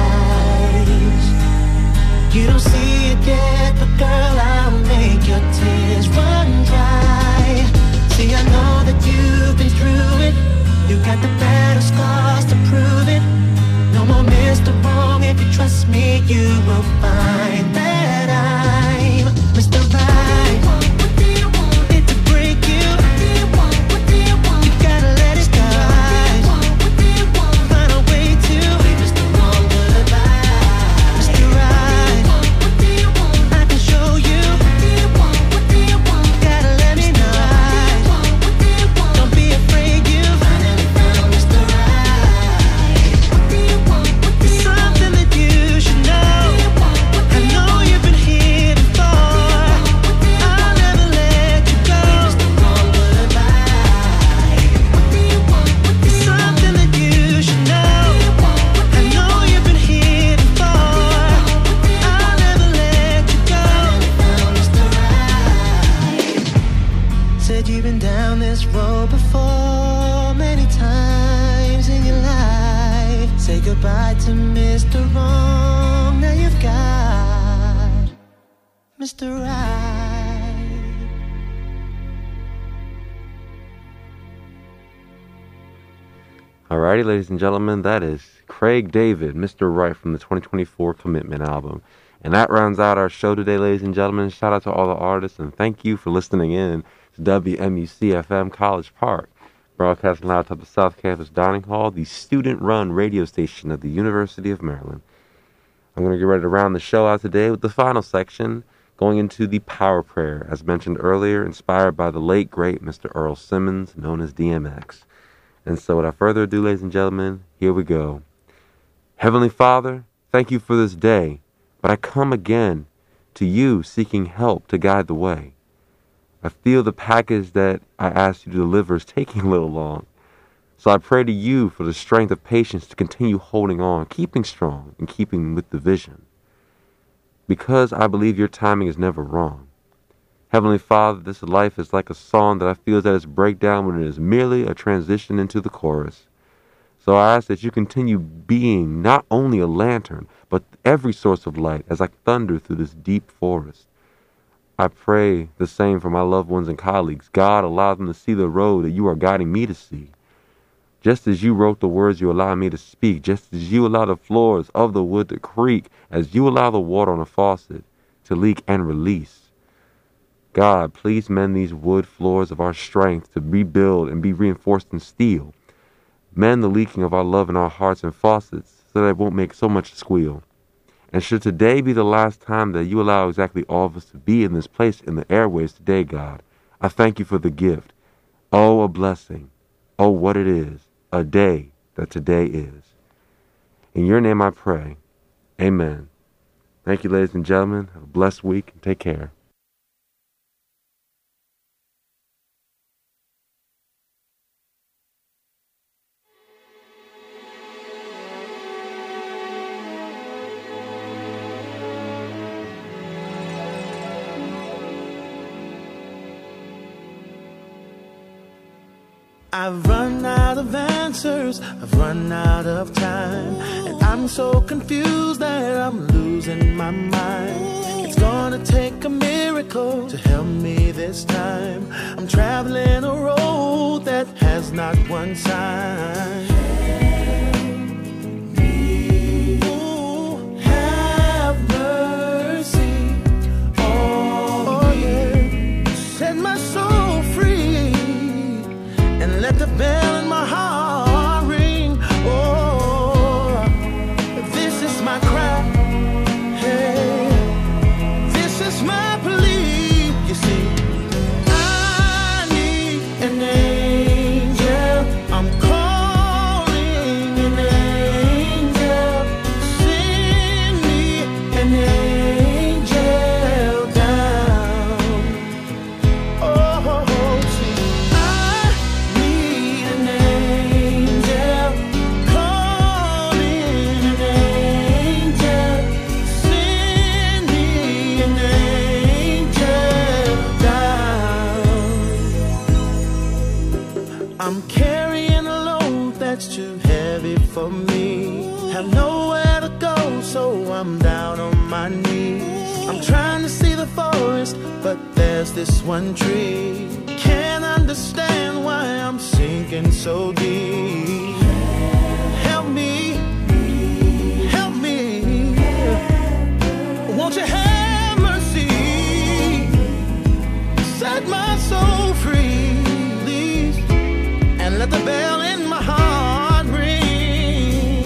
eyes. You don't see it yet, but girl, I'll make your tears run dry. See, I know that you've been through it. You got the battle scars to prove it. No more Mister Wrong. If you trust me, you will find that I'm Mister Right. What do you want? It to break you. What do you want? What do you want? You gotta let it slide. What do you want? Find a way to leave Mister Wrong goodbye. Mister Right. What do you want? I can show you. What do you want? What do you want? You gotta let me know. What do you want? Don't be afraid, you finally found Mister Right. What do you want? What do you want? Something that you should know. I know you've been here before. I'll never let you go. Mister Wrong goodbye. What do you want? What do you want? Something that you should know. I know you've been here before. I'll never let you go. Mister Right. Said you've been down this road before many times in your life. Say goodbye to Mister Wrong. Now you've got Mister Right. Alrighty, ladies and gentlemen, that is Craig David, Mister Right from the twenty twenty-four Commitment album. And that rounds out our show today, ladies and gentlemen. Shout out to all the artists, and thank you for listening in to W M U C F M College Park, broadcasting loud to the South Campus Dining Hall, the student-run radio station of the University of Maryland. I'm going to get ready to round the show out today with the final section, going into the Power Prayer, as mentioned earlier, inspired by the late, great Mister Earl Simmons, known as D M X. And so without further ado, ladies and gentlemen, here we go. Heavenly Father, thank you for this day, but I come again to you seeking help to guide the way. I feel the package that I asked you to deliver is taking a little long. So I pray to you for the strength of patience to continue holding on, keeping strong, and keeping with the vision. Because I believe your timing is never wrong. Heavenly Father, this life is like a song that I feel is at its breakdown when it is merely a transition into the chorus. So I ask that you continue being not only a lantern, but every source of light as I thunder through this deep forest. I pray the same for my loved ones and colleagues. God, allow them to see the road that you are guiding me to see. Just as you wrote the words you allow me to speak, just as you allow the floors of the wood to creak, as you allow the water on a faucet to leak and release. God, please mend these wood floors of our strength to rebuild and be reinforced in steel. Mend the leaking of our love in our hearts and faucets so that it won't make so much squeal. And should today be the last time that you allow exactly all of us to be in this place in the airways today, God, I thank you for the gift. Oh, a blessing. Oh, what it is. A day that today is. In your name I pray. Amen. Thank you, ladies and gentlemen. Have a blessed week and take care. I've run out of answers, I've run out of time, and I'm so confused that I'm losing my mind. It's gonna take a miracle to help me this time. I'm traveling a road that that has not one sign. Ooh, have mercy on oh, me. Yeah. Set my soul free and let the bell in my heart ring. Oh, this is my cry. Hey, this is my plea. You see, I need an angel. I'm calling an angel. Send me an angel down. Oh, see, I need an angel. Calling an angel. Send me an angel down. I'm carrying a load that's too heavy for me. Have nowhere to go, so I'm down on my knees. I'm trying to see the forest, but there's this one tree. Can't understand why I'm sinking so deep. Help me, help me. Won't you have mercy? Set my soul free, please, and let the bell in my heart ring.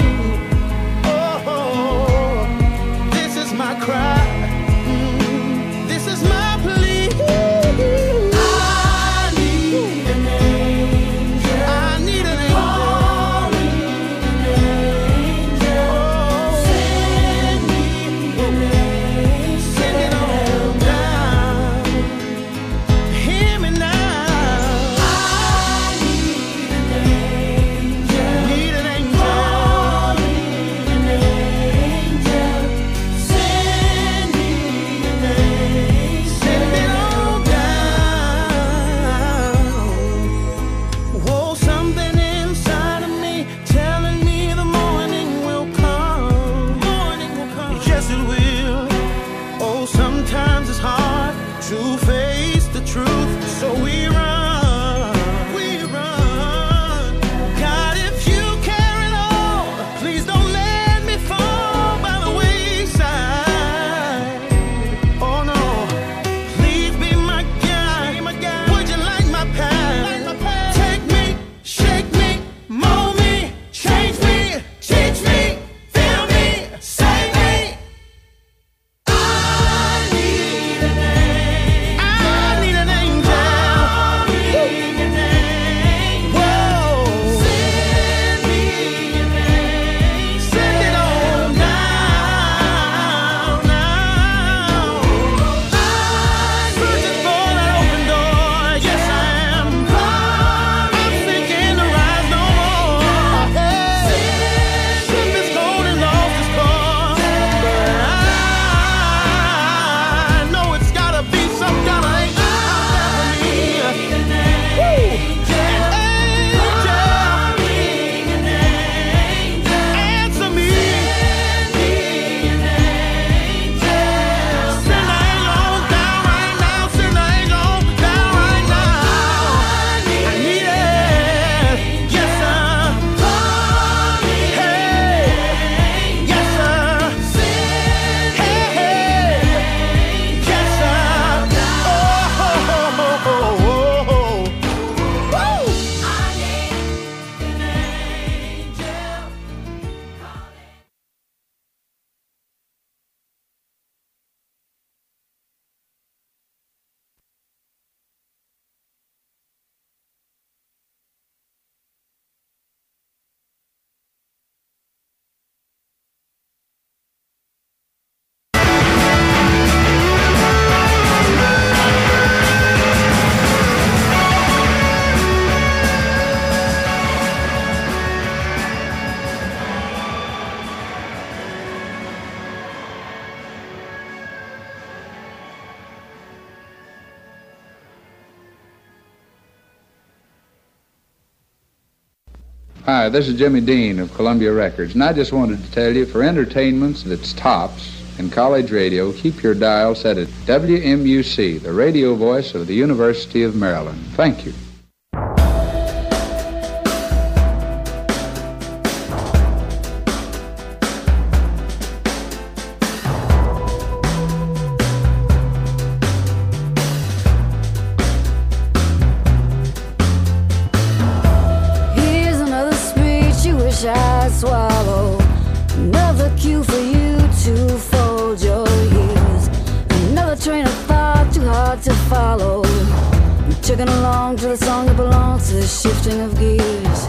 Oh, this is my cry. Mm, this is my plea. I need an angel. I need an angel. Calling an angel. Send me an angel. Send it on down. Hear me now. I need an angel. Need an angel. Calling an angel. Send me an angel. Send it on down. Whoa, something inside of me telling me the morning will come. Morning will come. Yes, it will. Oh, sometimes it's hard to face the truth, so we run, we run. God, if you care at all, please don't let me fall by the wayside. Oh no, please be my guide. Would you like my path? Take me, shake me, mold me, change me, teach me, fill me, save me. I need an angel. I need an angel. Calling an angel. Whoa. Send me an angel. Send it on down, now. I'm searching for that open door. Yes, I am. I'm sinking to rise no more. Ship is going and lost its course. I know it's gotta be some kind of angel out there for me. Woo. An angel. Answer me. Send an angel on down right now. Send an angel on down right now. I need it. Yes, sir. Hey. Yes, sir. Hey, hey. Yes, sir. Oh, oh, oh, oh, oh. Woo. Hi, this is Jimmy Dean of Columbia Records, and I just wanted to tell you, for entertainments that's tops in college radio, keep your dial set at W M U C, the radio voice of the University of Maryland. Thank you. swallow. Another cue for you to fold your ears. Another train of thought too hard to follow. I'm chugging along to the song that belongs to the shifting of gears.